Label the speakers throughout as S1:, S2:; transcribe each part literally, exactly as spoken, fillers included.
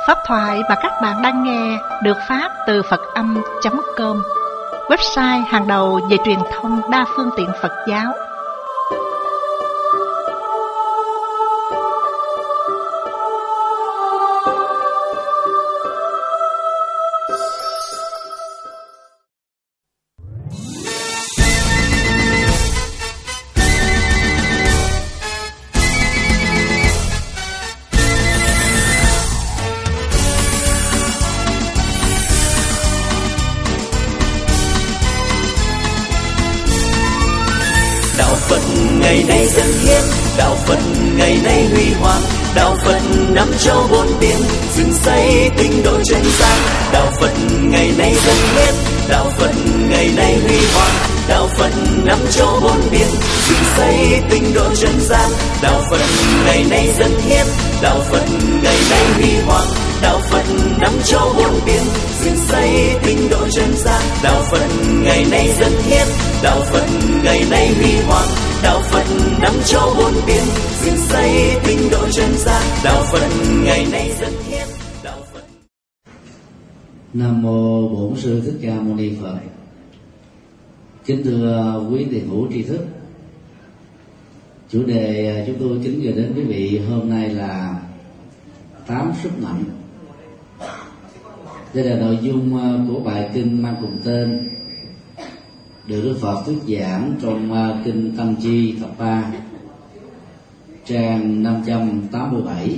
S1: Pháp thoại mà các bạn đang nghe được phát từ Phật Âm chấm com, website hàng đầu về truyền thông đa phương tiện Phật giáo.
S2: Ngày nay dân hiến, đạo Phật ngày nay huy hoàng, đạo Phật năm châu bốn biển, dựng xây tinh độ chân gian. Đạo Phật ngày nay dân hiến, đạo Phật ngày nay huy hoàng, đạo Phật năm châu bốn biển, dựng xây tinh độ chân gian. Đạo Phật ngày nay dân hiến, đạo Phật ngày nay huy hoàng, đạo Phật năm châu bốn biển, dựng xây tinh độ chân gian. Đạo Phật ngày nay dân hiến, đạo Phật ngày nay huy hoàng, đạo Phật năm châu bốn biển, dựng xây tinh độ chân gian. Đạo Phật ngày nay dân hiến, đạo Phật.
S3: Nam mô Bổn Sư Thích Ca Mâu Ni Phật. Kính thưa quý tỷ hữu tri thức, chủ đề chúng tôi kính gửi đến quý vị hôm nay là tám sức mạnh. Đây là nội dung của bài kinh mang cùng tên được Đức Phật thuyết giảng trong kinh Tăng Chi tập ba, trang năm trăm tám mươi bảy.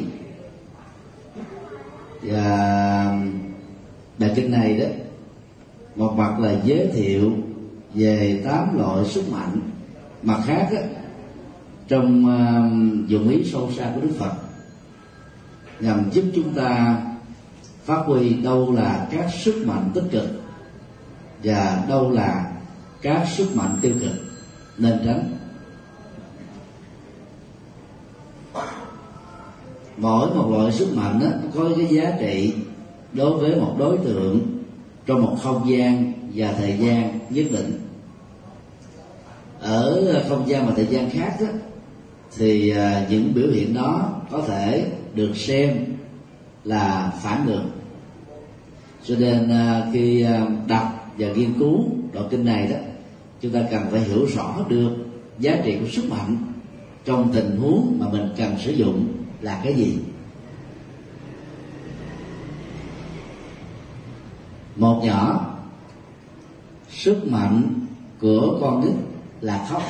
S3: Và bài kinh này đó, một mặt là giới thiệu về tám loại sức mạnh, mặt khác đó, trong uh, dụng ý sâu xa của Đức Phật nhằm giúp chúng ta phát huy đâu là các sức mạnh tích cực và đâu là các sức mạnh tiêu cực nên tránh. Mỗi một loại sức mạnh đó, có cái giá trị đối với một đối tượng trong một không gian và thời gian nhất định. Ở không gian và thời gian khác đó, thì những biểu hiện đó có thể được xem là phản ngược. Cho nên khi đọc và nghiên cứu đoạn kinh này đó, chúng ta cần phải hiểu rõ được giá trị của sức mạnh trong tình huống mà mình cần sử dụng là cái gì. Một nhỏ, sức mạnh của con nít là khóc.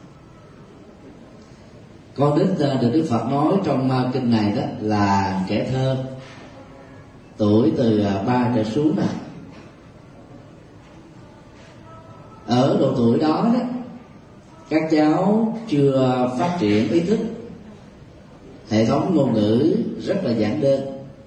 S3: Con nít được Đức Phật nói trong kinh này đó là trẻ thơ, tuổi từ ba trở xuống này. Ở độ tuổi đó, đó các cháu chưa phát triển ý thức, hệ thống ngôn ngữ rất là giản đơn,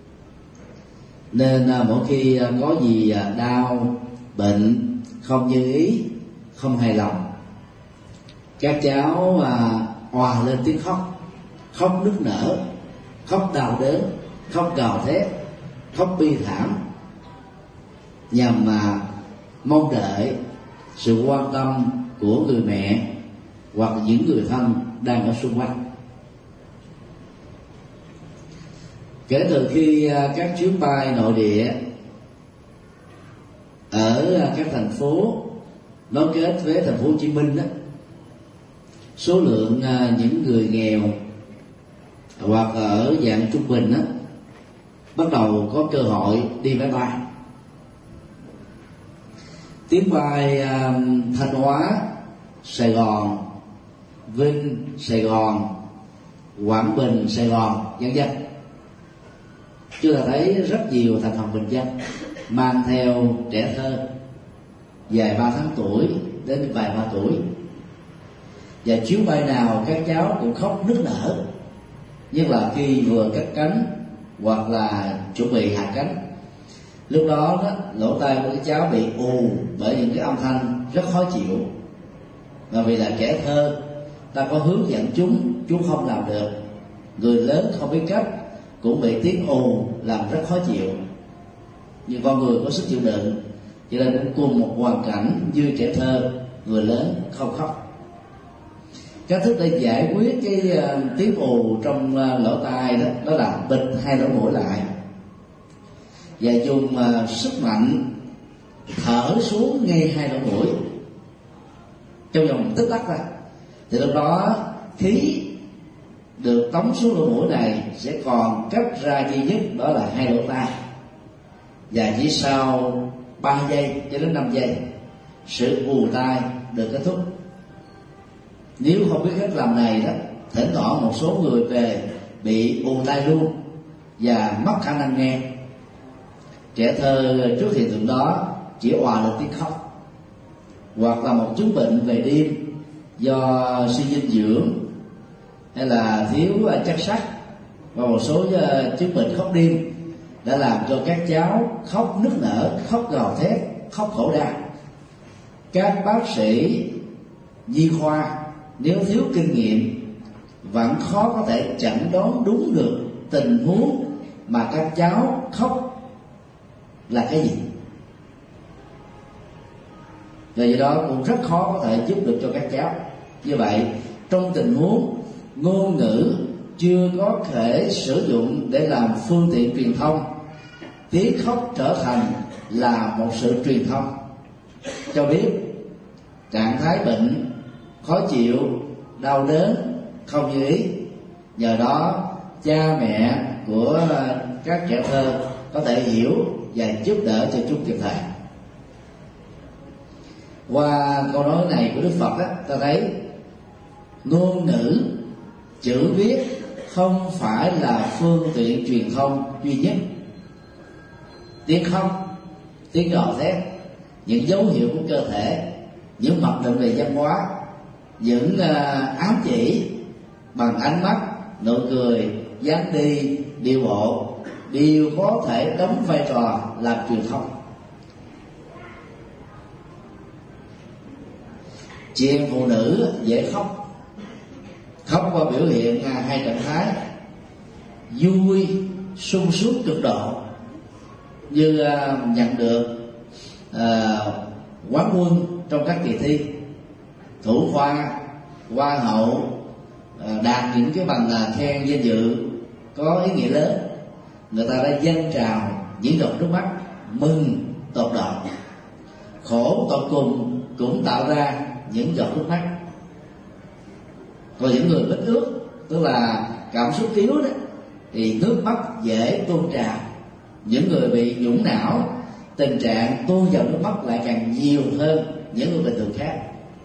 S3: nên mỗi khi có gì đau, bệnh, không như ý, không hài lòng, các cháu òa lên tiếng khóc, khóc nức nở, khóc đau đớn, khóc gào thét, khóc bi thảm, nhằm mà mong đợi sự quan tâm của người mẹ hoặc những người thân đang ở xung quanh. Kể từ khi các chuyến bay nội địa ở các thành phố nối kết với thành phố Hồ Chí Minh đó, số lượng những người nghèo hoặc ở dạng trung bình đó, bắt đầu có cơ hội đi máy bay. Chuyến bay Thanh Hóa, Sài Gòn, Vinh, Sài Gòn, Quảng Bình, Sài Gòn, vân vân, chúng ta thấy rất nhiều thành phần bình dân mang theo trẻ thơ vài ba tháng tuổi đến vài ba tuổi, và chuyến bay nào các cháu cũng khóc nức nở, nhất là khi vừa cất cánh hoặc là chuẩn bị hạ cánh. Lúc đó, đó lỗ tai của các cháu bị ù bởi những cái âm thanh rất khó chịu, và vì là trẻ thơ, ta có hướng dẫn chúng, chúng không làm được. Người lớn không biết cách cũng bị tiếng ồn làm rất khó chịu. Nhưng con người có sức chịu đựng, cho nên cũng cùng một hoàn cảnh như trẻ thơ, người lớn không khóc. Cách thức để giải quyết cái uh, tiếng ồn trong uh, lỗ tai đó, đó là bịt hai lỗ mũi lại, và dùng uh, sức mạnh thở xuống ngay hai lỗ mũi trong vòng tích tắc ra, thì lúc đó khí được tống xuống lỗ mũi này sẽ còn cách ra duy nhất đó là hai lỗ tai, và chỉ sau ba giây cho đến năm giây sự ù tai được kết thúc. Nếu không biết cách làm này đó, thỉnh thoảng một số người về bị ù tai luôn và mất khả năng nghe. Trẻ thơ trước hiện tượng đó chỉ òa được tiếng khóc, hoặc là một chứng bệnh về đêm do suy dinh dưỡng hay là thiếu chất sắt và một số chứng bệnh khóc đêm đã làm cho các cháu khóc nức nở, khóc gào thét, khóc khổ đau. Các bác sĩ nhi khoa nếu thiếu kinh nghiệm vẫn khó có thể chẩn đoán đúng được tình huống mà các cháu khóc là cái gì, vì vậy đó cũng rất khó có thể giúp được cho các cháu. Như vậy, trong tình huống ngôn ngữ chưa có thể sử dụng để làm phương tiện truyền thông, tiếng khóc trở thành là một sự truyền thông cho biết trạng thái bệnh, khó chịu, đau đớn, không như ý. Nhờ đó cha mẹ của các trẻ thơ có thể hiểu và giúp đỡ cho chúng kịp thời. Qua câu nói này của Đức Phật á, ta thấy ngôn ngữ, chữ viết không phải là phương tiện truyền thông duy nhất. Tiếng khóc, tiếng gào thét, những dấu hiệu của cơ thể, những mặc định về văn hóa, những uh, ám chỉ bằng ánh mắt, nụ cười, dáng đi, điệu bộ đều có thể đóng vai trò làm truyền thông. Chị em phụ nữ dễ khóc, khóc qua biểu hiện hai trạng thái: vui, sung sướng cực độ, như uh, nhận được uh, quán quân trong các kỳ thi, thủ khoa, hoa hậu, uh, đạt những cái bằng uh, khen danh dự có ý nghĩa lớn, người ta đã dâng trào những giọt nước mắt mừng tột độ. Khổ tột cùng cũng tạo ra những giọt nước mắt. Còn những người bít ướt, tức là cảm xúc yếu đó, thì nước mắt dễ tuôn trào. Những người bị nhũng não, tình trạng tuôn vào nước mắt lại càng nhiều hơn những người bình thường khác.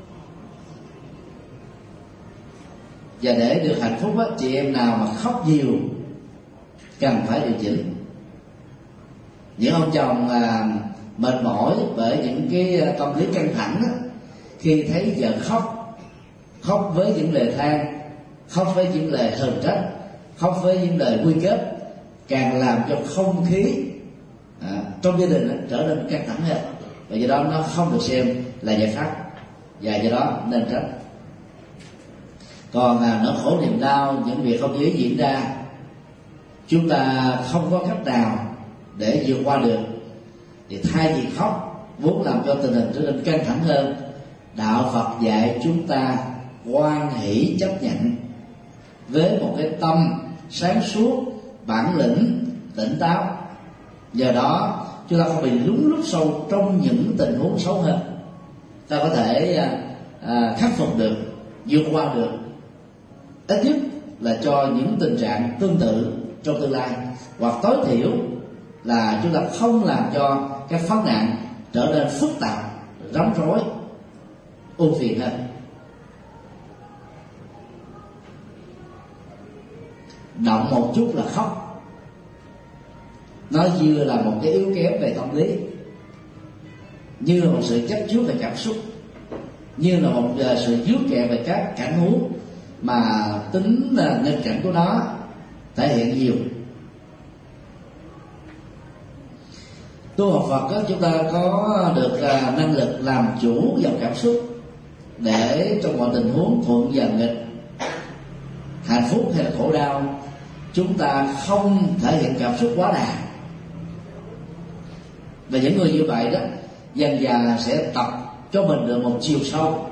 S3: Và để được hạnh phúc á, chị em nào mà khóc nhiều cần phải điều chỉnh. Những ông chồng à, mệt mỏi bởi những cái tâm lý căng thẳng á, khi thấy vợ khóc, khóc với những lời than, khóc với những lời hờn trách, khóc với những lời quy kết, càng làm cho không khí à, trong gia đình trở nên căng thẳng hơn, và do đó nó không được xem là giải pháp, và do đó nên tránh. Còn à, nỗi khổ niềm đau, những việc không dễ diễn ra, chúng ta không có cách nào để vượt qua được, thì thay vì khóc vốn làm cho tình hình trở nên căng thẳng hơn, đạo Phật dạy chúng ta hoan hỷ chấp nhận với một cái tâm sáng suốt, bản lĩnh, tỉnh táo. Nhờ đó chúng ta không bị lún lút sâu trong những tình huống xấu hơn, ta có thể à, à, khắc phục được, vượt qua được, ít nhất là cho những tình trạng tương tự trong tương lai, hoặc tối thiểu là chúng ta không làm cho các vấn nạn trở nên phức tạp, rắm rối, ưu phiền hơn. Động một chút là khóc, nó vừa là một cái yếu kém về tâm lý, như là một sự chấp chứa về cảm xúc, như là một sự dướng kẹt về các cảnh huống mà tính nghịch cảnh của nó thể hiện nhiều. Tu học Phật đó, chúng ta có được năng lực làm chủ vào cảm xúc để trong mọi tình huống thuận và nghịch, hạnh phúc hay là khổ đau, chúng ta không thể hiện cảm xúc quá đà. Và những người như vậy đó dần dà sẽ tập cho mình được một chiều sâu.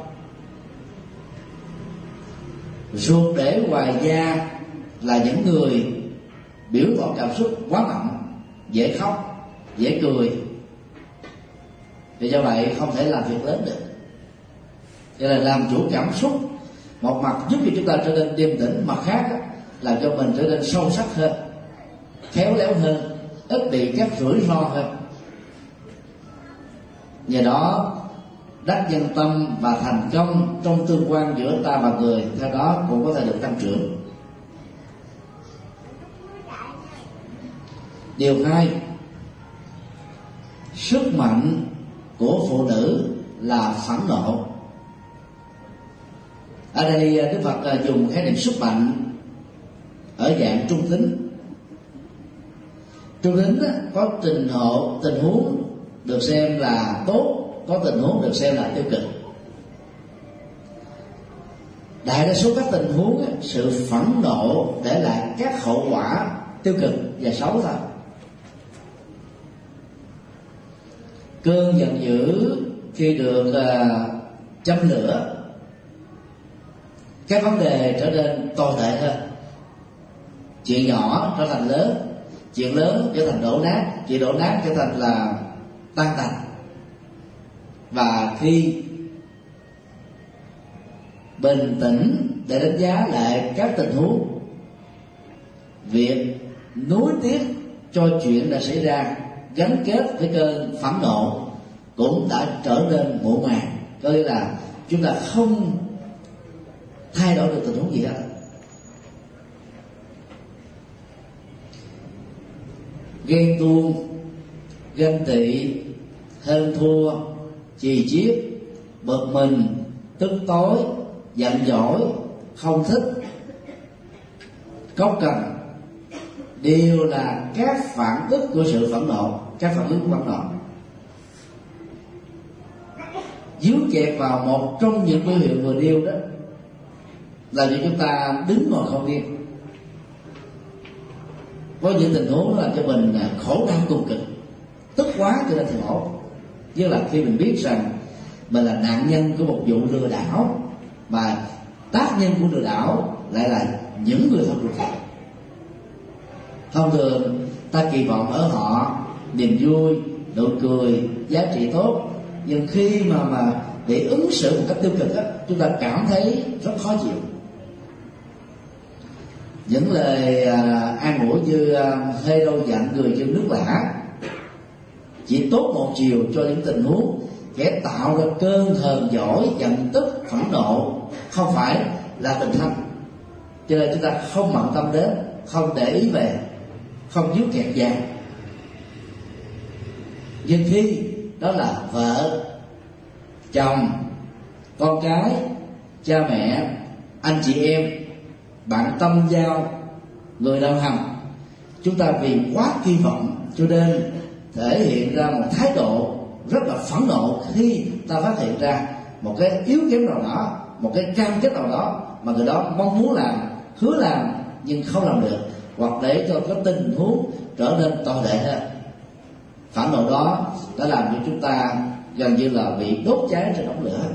S3: Ruột để ngoài da là những người biểu tỏ cảm xúc quá mạnh, dễ khóc, dễ cười, vì do vậy không thể làm việc lớn được. Cho nên làm chủ cảm xúc một mặt giúp cho chúng ta trở nên điềm tĩnh, mặt khác làm cho mình trở nên sâu sắc hơn, khéo léo hơn, ít bị các rủi ro hơn. Nhờ đó đắc nhân tâm và thành công trong tương quan giữa ta và người theo đó cũng có thể được tăng trưởng. Điều hai, sức mạnh của phụ nữ là phẫn nộ. Ở đây Đức Phật dùng khái niệm sức mạnh ở dạng trung tính. Trung tính có tình hộ tình huống được xem là tốt, có tình huống được xem là tiêu cực. Đại đa số các tình huống sự phẫn nộ để lại các hậu quả tiêu cực và xấu thôi. Cơn giận dữ khi được uh, châm lửa, các vấn đề trở nên tồi tệ hơn. Chuyện nhỏ trở thành lớn, chuyện lớn trở thành đổ nát, chuyện đổ nát trở thành là tan tành. Và khi bình tĩnh để đánh giá lại các tình huống, việc nuối tiếc cho chuyện đã xảy ra gắn kết với cơn phẫn nộ cũng đã trở nên muộn màng. Có nghĩa là chúng ta không thay đổi được tình huống gì hết. Ghen tuông, ganh tị, hơn thua, chì chiết, bực mình, tức tối, giận dỗi, không thích, cốc cằn đều là các phản ứng của sự phẫn nộ, các phản ứng của phẫn nộ. Dướng chẹt vào một trong những biểu hiện vừa nêu đó là cho chúng ta đứng ngồi không yên. Có những tình huống làm cho mình khổ đau cùng cực, tức quá cho nên thì khổ. Như là khi mình biết rằng mình là nạn nhân của một vụ lừa đảo, mà tác nhân của lừa đảo lại là những người thân ruột thịt. Thông thường ta kỳ vọng ở họ niềm vui, nụ cười, giá trị tốt, nhưng khi mà mà bị ứng xử một cách tiêu cực á, chúng ta cảm thấy rất khó chịu. Những lời à, an ủi như à, hơi đâu dặn người như nước lã chỉ tốt một chiều cho những tình huống kẻ tạo ra cơn hờn dỗi, giận tức, phẫn nộ không phải là tình thân, cho nên chúng ta không bận tâm đến, không để ý về, không dứt kẹt vàng. Nhưng khi đó là vợ, chồng, con cái, cha mẹ, anh chị em, bạn tâm giao, người đồng hành, chúng ta vì quá kỳ vọng cho nên thể hiện ra một thái độ rất là phẫn nộ khi ta phát hiện ra một cái yếu kém nào đó, một cái cam kết nào đó mà người đó mong muốn làm, hứa làm nhưng không làm được, hoặc để cho cái tình huống trở nên tồi tệ hơn. Phẫn nộ đó đã làm cho chúng ta gần như là bị đốt cháy trên đống lửa.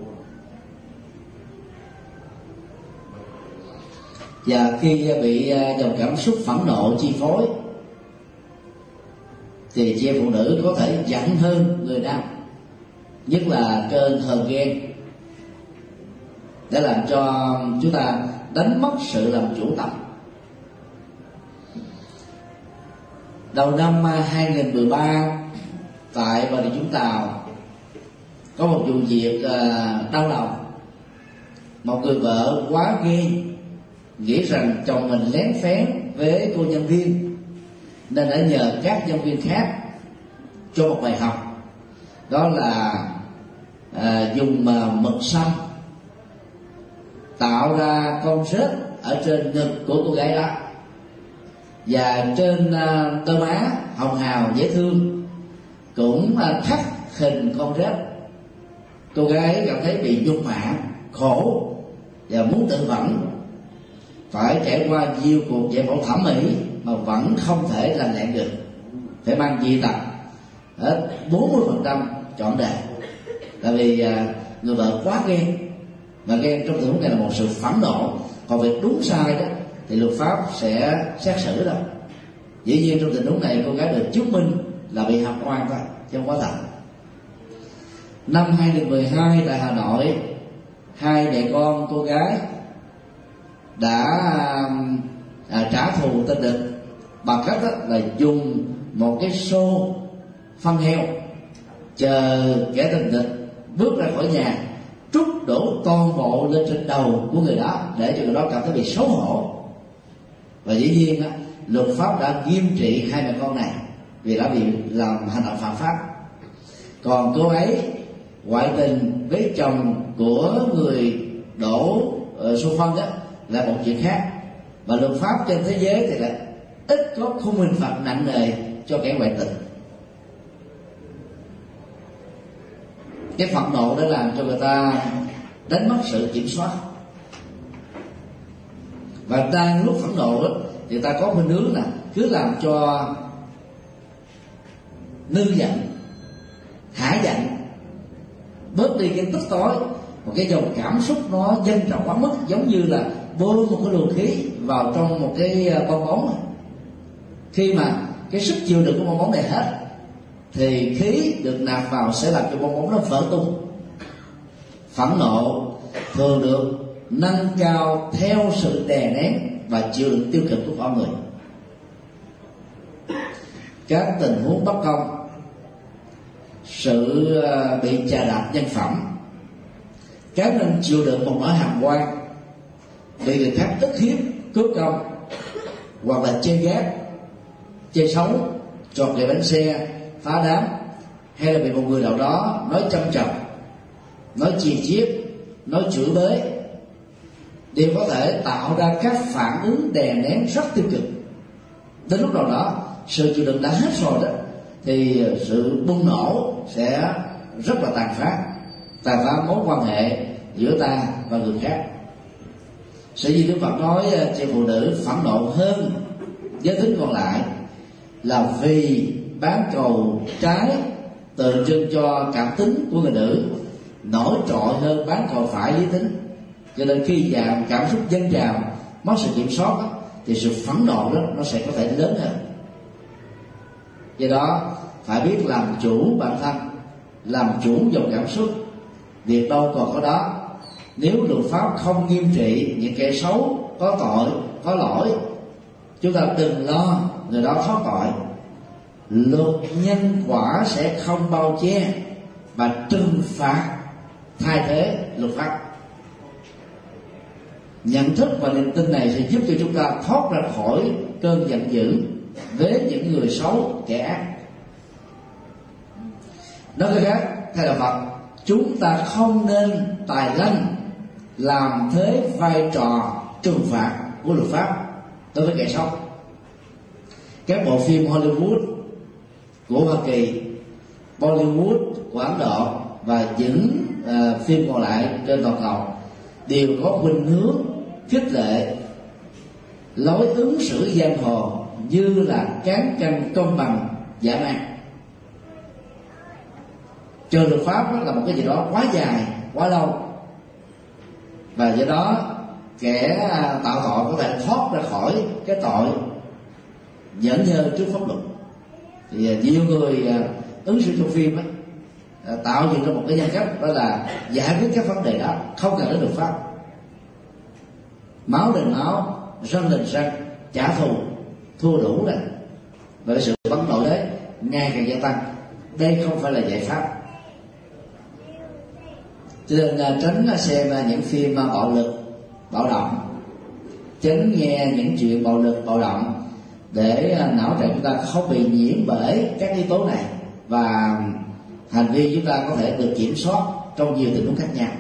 S3: Và khi bị dòng cảm xúc phẫn nộ chi phối thì chị em phụ nữ có thể giận hơn người nam, nhất là cơn hờn ghen, để làm cho chúng ta đánh mất sự làm chủ tâm. Đầu năm hai nghìn mười ba tại Bà Rịa Vũng Tàu có một vụ việc đau lòng. Một người vợ quá ghen, nghĩ rằng chồng mình lén phén với cô nhân viên nên đã nhờ các nhân viên khác cho một bài học, đó là à, dùng à, mực xăm tạo ra con rết ở trên ngực của cô gái đó, và trên à, đôi má hồng hào dễ thương cũng à, khắc hình con rết. Cô gái cảm thấy bị nhục mạ, khổ và muốn tự vẫn, phải trải qua nhiều cuộc giải phẫu thẩm mỹ mà vẫn không thể làm lại được, phải mang dị tật hết bốn mươi phần trăm trọn đời. Tại vì à, người vợ quá ghen, và ghen trong tình huống này là một sự phẫn nộ. Còn việc đúng sai đó thì luật pháp sẽ xét xử đâu. Dĩ nhiên trong tình huống này cô gái được chứng minh là bị hàm oan thôi, chứ không có thật. Năm hai nghìn mười hai tại Hà Nội, hai mẹ con cô gái đã à, trả thù tên địch bằng cách đó, là dùng một cái xô phân heo, chờ kẻ tình địch bước ra khỏi nhà, trút đổ toàn bộ lên trên đầu của người đó để cho người đó cảm thấy bị xấu hổ. Và dĩ nhiên á, luật pháp đã nghiêm trị hai mẹ con này vì đã bị làm hành động phạm pháp. Còn cô ấy ngoại tình với chồng của người đổ uh, xô phân đó là một chuyện khác, và luật pháp trên thế giới thì là ít có khung hình phạt nặng nề cho kẻ ngoại tình. Cái phẫn nộ đã làm cho người ta đánh mất sự kiểm soát, và đang lúc phẫn nộ đó, thì ta có khuynh hướng là cứ làm cho nư giận, hả giận, bớt đi cái tức tối, một cái dòng cảm xúc nó dâng trào quá mức, giống như là bơm một cái luồng khí vào trong một cái bong bóng. Khi mà cái sức chịu đựng của bong bóng này hết thì khí được nạp vào sẽ làm cho bong bóng nó vỡ tung. Phẫn nộ thường được nâng cao theo sự đè nén và chịu đựng tiêu cực của con người. Các tình huống bất công, sự bị chà đạp nhân phẩm, cá nhân chịu đựng một nỗi hàm oan, bị người khác ức hiếp, cướp công, hoặc là chê ghét, chê xấu, chọt gậy bánh xe, phá đám, hay là bị một người nào đó nói châm chọc, nói chì chiết, nói chửi bới, đều có thể tạo ra các phản ứng đè nén rất tiêu cực. Đến lúc nào đó sự chịu đựng đã hết rồi đó, thì sự bùng nổ sẽ rất là tàn phá, tàn phá mối quan hệ giữa ta và người khác. Sở dĩ Đức Phật nói chị phụ nữ phẫn nộ hơn giới tính còn lại là vì bán cầu trái tượng trưng cho cảm tính của người nữ nổi trội hơn bán cầu phải lý tính. Cho nên khi giảm cảm xúc dâng trào, mất sự kiểm soát đó, thì sự phẫn nộ đó nó sẽ có thể lớn hơn. Do đó phải biết làm chủ bản thân, làm chủ dòng cảm xúc. Việc đâu còn có đó. Nếu luật pháp không nghiêm trị những kẻ xấu, có tội, có lỗi, chúng ta đừng lo người đó thoát tội. Luật nhân quả sẽ không bao che và trừng phạt thay thế luật pháp. Nhận thức và niềm tin này sẽ giúp cho chúng ta thoát ra khỏi cơn giận dữ với những người xấu, kẻ ác. Nói cách khác, theo đạo Phật, chúng ta không nên tài lanh làm thế vai trò trừng phạt của luật pháp đối với kẻ xấu. Các bộ phim Hollywood của Hoa Kỳ, Bollywood của Ấn Độ và những uh, phim còn lại trên toàn cầu đều có khuynh hướng khích lệ lối ứng xử giang hồ như là cán cân công bằng dã man. Chơi luật pháp đó là một cái gì đó quá dài, quá lâu, và do đó kẻ tạo tội có thể thoát ra khỏi cái tội nhẫn nhơ trước pháp luật. Thì nhiều người ứng xử trong phim ấy, tạo dựng ra một cái nhân cách đó là giải quyết các vấn đề đó không cần đến luật pháp. Máu đền máu, răng đền răng, trả thù, thua đủ rồi. Và cái sự phẫn nộ đấy ngày càng gia tăng. Đây không phải là giải pháp. Cho nên tránh xem những phim bạo lực, bạo động, tránh nghe những chuyện bạo lực, bạo động, để não trạng chúng ta không bị nhiễm bởi các yếu tố này, và hành vi chúng ta có thể được kiểm soát trong nhiều tình huống khác nhau.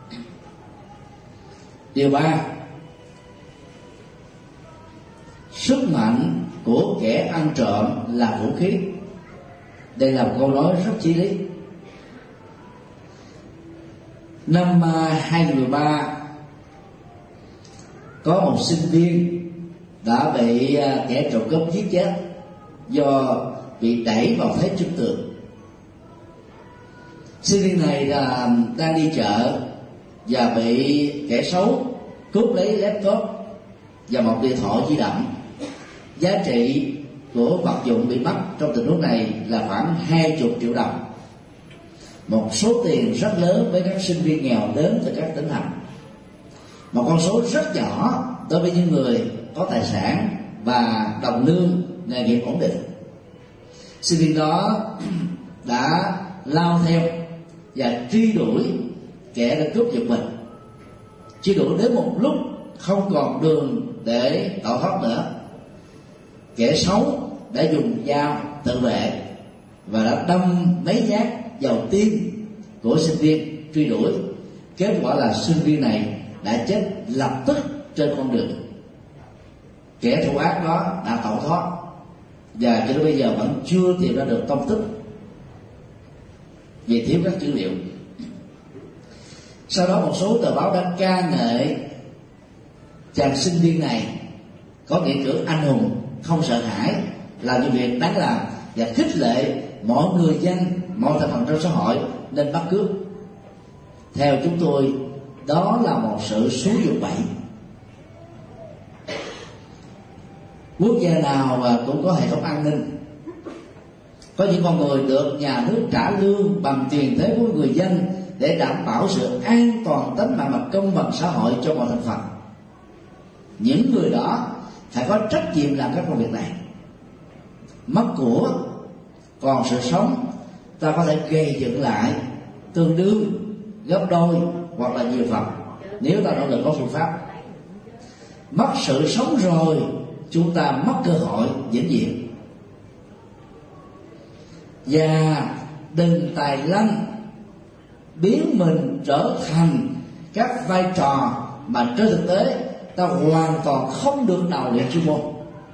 S3: Điều ba, sức mạnh của kẻ ăn trộm là vũ khí. Đây là một câu nói rất chí lý. Năm hai nghìn mười ba, có một sinh viên đã bị kẻ trộm cướp giết chết do bị đẩy vào thế chân tường. Sinh viên này là đang đi chợ và bị kẻ xấu cướp lấy laptop và một điện thoại di động giá trị của vật dụng bị mất trong tình huống này là khoảng hai mươi triệu đồng, một số tiền rất lớn với các sinh viên nghèo đến từ các tỉnh thành, một con số rất nhỏ đối với những người có tài sản và đồng lương nghề nghiệp ổn định. Sinh viên đó đã lao theo và truy đuổi kẻ đã cướp giật mình, truy đuổi đến một lúc không còn đường để tẩu thoát nữa. Kẻ xấu đã dùng dao tự vệ và đã đâm mấy nhát vào tim của sinh viên truy đuổi. Kết quả là sinh viên này đã chết lập tức trên con đường. Kẻ thủ ác đó đã tẩu thoát và cho đến bây giờ vẫn chưa tìm ra được tung tích vì thiếu các dữ liệu. Sau đó một số tờ báo đã ca ngợi chàng sinh viên này có nghĩa cử anh hùng, không sợ hãi, làm những việc đáng làm và khích lệ mọi người dân, mọi thành phần trong xã hội nên bắt cướp. Theo chúng tôi, đó là một sự xúi dục bậy. Quốc gia nào cũng có hệ thống an ninh. Có những con người được nhà nước trả lương bằng tiền thuế của người dân để đảm bảo sự an toàn tính mạng và công bằng xã hội cho mọi thành phần. Những người đó phải có trách nhiệm làm các công việc này. Mất của còn sự sống, ta có thể gây dựng lại tương đương, gấp đôi hoặc là nhiều phần nếu ta nỗ lực có phương pháp. Mất sự sống rồi, chúng ta mất cơ hội vĩnh viễn. Và đừng tài lanh biến mình trở thành các vai trò mà trên thực tế ta hoàn toàn không được đào luyện chuyên môn.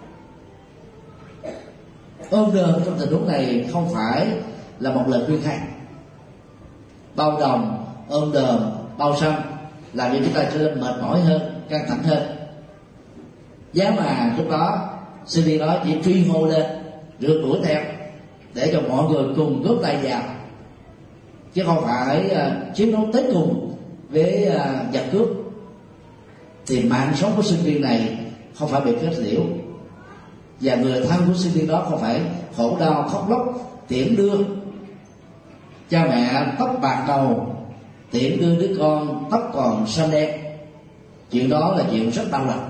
S3: Ôm đờm trong tình huống này không phải là một lời khuyên hay. Bao đồng, ôm đờm, bao xăm làm cho chúng ta trở nên mệt mỏi hơn, căng thẳng hơn. Giá mà lúc đó sinh viên đó chỉ truy hô lên, rượt đuổi theo để cho mọi người cùng góp tay vào, chứ không phải uh, chiến đấu tới cùng với uh, giặc cướp. Thì mạng sống của sinh viên này không phải bị kết liễu, và người thân của sinh viên đó không phải khổ đau khóc lóc tiễn đưa cha mẹ tóc bạc đầu, tiễn đưa đứa con tóc còn xanh đen. Chuyện đó là chuyện rất đau lòng.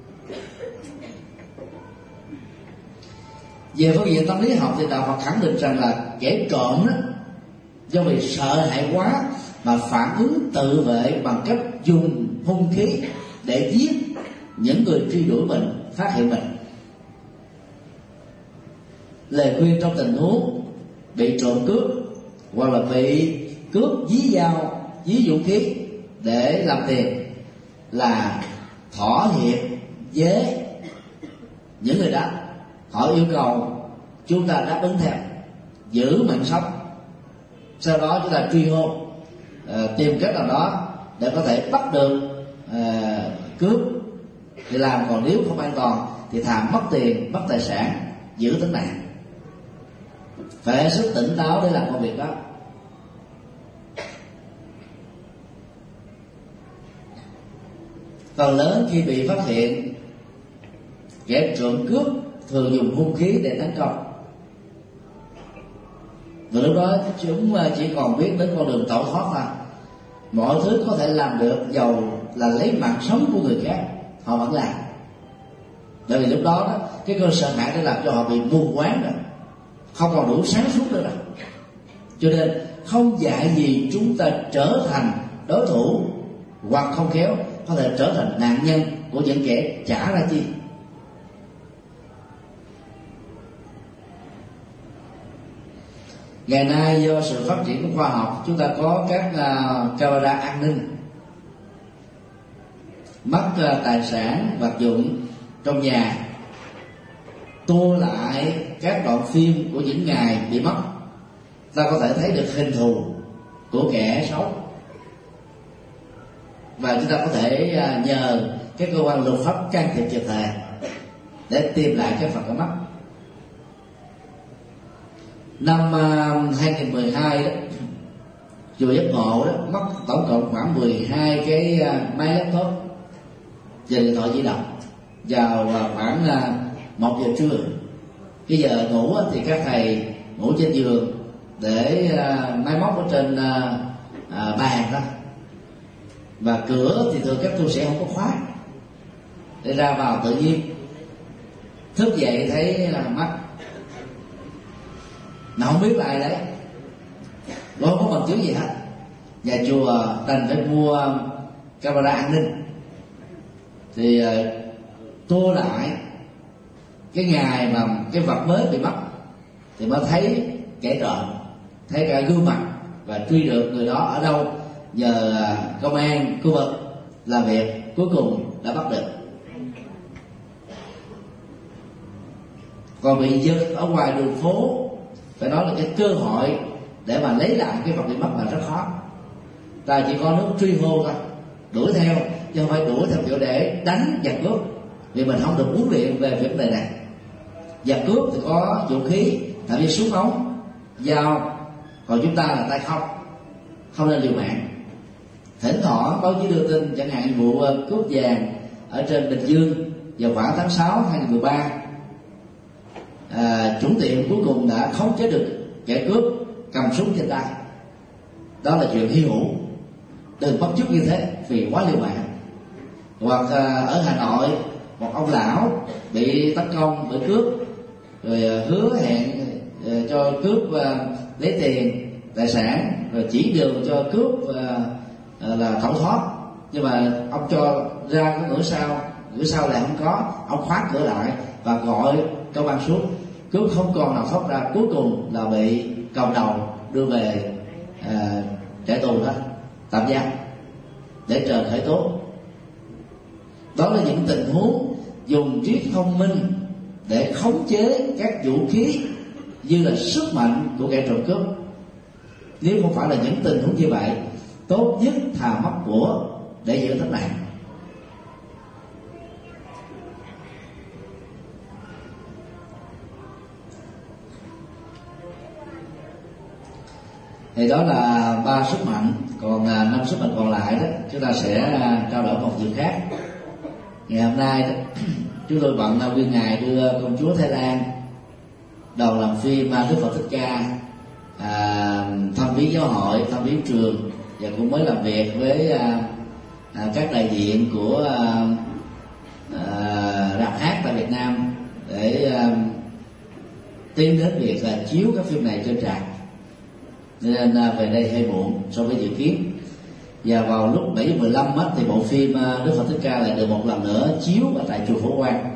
S3: Về phương diện tâm lý học thì đạo Phật khẳng định rằng là kẻ trộm đó, do vì sợ hãi quá mà phản ứng tự vệ bằng cách dùng hung khí để giết những người truy đuổi mình, phát hiện mình. Lời khuyên trong tình huống bị trộm cướp hoặc là bị cướp dí dao, dí vũ khí để làm tiền là thỏa hiệp với những người đó. Họ yêu cầu chúng ta đáp ứng theo, giữ mạng sống. Sau đó chúng ta truy hô, uh, tìm cách nào đó để có thể bắt được uh, cướp thì làm, còn nếu không an toàn thì thà mất tiền, mất tài sản, giữ tính mạng. Phải hết sức tỉnh táo để làm công việc đó. Phần lớn khi bị phát hiện, kẻ trộm cướp thường dùng hung khí để tấn công. Và lúc đó chúng chỉ còn biết đến con đường tẩu thoát thôi. Mọi thứ có thể làm được, dầu là lấy mạng sống của người khác, họ vẫn làm. Bởi vì lúc đó, đó cái cơn sợ hãi đã làm cho họ bị mù quáng rồi, không còn đủ sáng suốt nữa rồi. Cho nên không dạy gì chúng ta trở thành đối thủ, hoặc không khéo có thể trở thành nạn nhân của những kẻ trả ra chi. Ngày nay do sự phát triển của khoa học, chúng ta có các uh, camera an ninh. Mất uh, tài sản, vật dụng trong nhà, tua lại các đoạn phim của những ngày bị mất, ta có thể thấy được hình thù của kẻ xấu. Và chúng ta có thể uh, nhờ các cơ quan luật pháp can thiệp kịp thời để tìm lại cái phần có mất. Năm uh, hai không một hai đó, chùa Giác Ngộ đó mất tổng cộng khoảng mười hai cái uh, máy laptop và điện thoại di động vào uh, khoảng uh, một giờ trưa. Cái giờ ngủ thì các thầy ngủ trên giường để uh, máy móc ở trên uh, uh, bàn đó, và cửa thì thường các tu sĩ không có khóa để ra vào tự nhiên. Thức dậy thấy uh, mắt mà không biết là ai đấy, không có bằng chứng gì hết. Nhà chùa đành phải mua camera an ninh, thì uh, tua lại cái ngày mà cái vật mới bị mất thì mới thấy kẻ trộm, thấy cả gương mặt và truy được người đó ở đâu. Nhờ uh, công an khu vực làm việc, cuối cùng đã bắt được. Còn bị giật ở ngoài đường phố, phải nói là cái cơ hội để mà lấy lại cái vật bị mất là rất khó. Ta chỉ có nước truy hô thôi, đuổi theo, chứ không phải đuổi theo kiểu để đánh giật cướp, vì mình không được huấn luyện về vấn đề này. Giật cướp thì có vũ khí, thậm chí súng ống, dao, còn chúng ta là tay không, không nên liều mạng. Thỉnh thoảng báo chí đưa tin chẳng hạn vụ cướp vàng ở trên Bình Dương vào khoảng tháng sáu hai nghìn mười ba, à, chủ tiệm cuối cùng đã khống chế được kẻ cướp cầm súng trên tay. Đó là chuyện hy hữu, đừng bắt chước như thế vì quá liều mạng. Hoặc à, ở Hà Nội, một ông lão bị tấn công bởi cướp, rồi à, hứa hẹn à, cho cướp à, lấy tiền tài sản, rồi chỉ đường cho cướp à, à, là tẩu thoát, nhưng mà ông cho ra cái cửa sau, cửa sau lại không có, ông khóa cửa lại và gọi công an xuống. Cướp không còn nào thoát ra, cuối cùng là bị cầm đầu đưa về à, trại tù đó, tạm giam để chờ khởi tố. Đó là những tình huống dùng trí thông minh để khống chế các vũ khí như là sức mạnh của kẻ trộm cướp. Nếu không phải là những tình huống như vậy, tốt nhất thà mất của để giữ tính mạng. Thì đó là ba sức mạnh, còn năm sức mạnh còn lại đó chúng ta sẽ trao đổi một dịp khác. Ngày hôm nay đó, chúng tôi bận nguyên ngày đưa công chúa Thái Lan, đoàn làm phim Đức Phật Thích Ca à, thăm viếng giáo hội, thăm viếng trường, và cũng mới làm việc với à, à, các đại diện của à, à, rạp hát tại Việt Nam để à, tiến đến việc là chiếu các phim này trên rạp, nên à, về đây hơi muộn so với dự kiến. Và vào lúc bảy giờ mười lăm thì bộ phim Đức Phật Thích Ca lại được một lần nữa chiếu ở tại chùa Phổ Quang.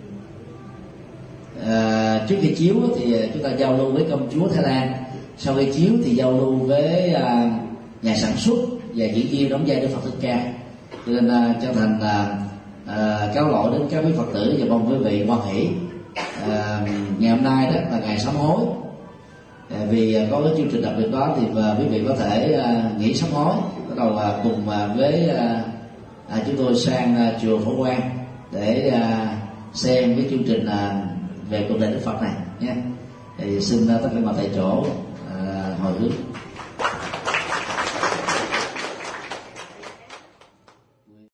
S3: À, trước khi chiếu thì chúng ta giao lưu với công chúa Thái Lan, sau khi chiếu thì giao lưu với à, nhà sản xuất và diễn viên đóng vai Đức Phật Thích Ca. Cho nên à, chân thành à, à, cáo lỗi đến các quý Phật tử và mong quý vị hoan hỷ. À, ngày hôm nay đó là ngày sám hối. À, vì có cái chương trình đặc biệt đó thì à, quý vị có thể à, nghỉ sám hối, bắt đầu à, cùng à, với à, à, chúng tôi sang à, chùa Phổ Quang để à, xem cái chương trình à, về cuộc đời Đức Phật này nhé. Thì xin à, tất cả mọi tại chỗ à, hồi hướng.